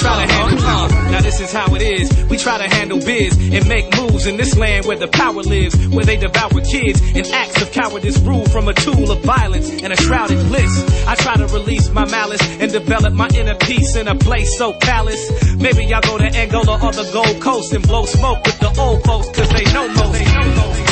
try to handle now this is how it is. We try to handle biz and make moves in this land where the power lives, where they devour kids and acts of cowardice rule from a tool of violence and a shrouded bliss. I try to release my malice and develop my inner peace in a place so callous. Maybe y'all go to Angola or the Gold Coast and blow smoke with the old folks, cause they know most.